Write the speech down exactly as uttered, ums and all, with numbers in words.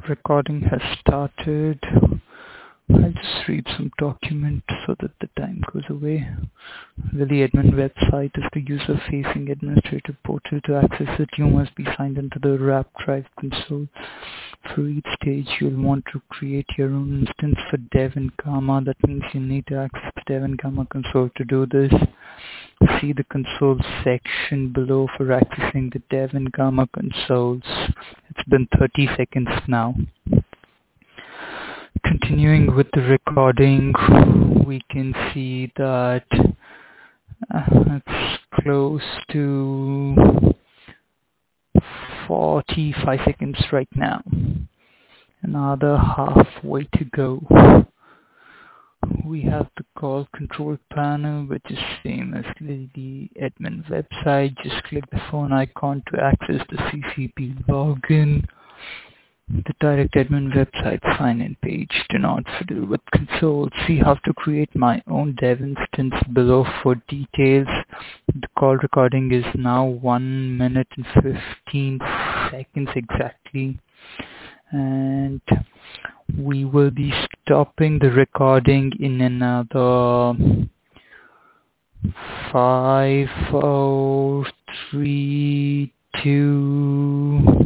Recording has started. I'll just read some document so that the time goes away. The admin website is the user-facing administrative portal. To access it, you must be signed into the RapDrive console. For each stage, you'll want to create your own instance for Dev and Gamma. That means you need to access the Dev and Gamma console to do this. See the console section below for accessing the Dev and Gamma consoles. It's been thirty seconds now. Continuing with the recording, we can see that uh, it's close to forty-five seconds right now. Another halfway to go. We have the call control panel, which is same as the admin website. Just click the phone icon to access the C C P login. The direct admin website sign-in page. Do not fiddle with console. See how to create my own dev instance below for details. The call recording is now one minute and fifteen seconds exactly. And we will be stopping the recording in another five, four, three, two,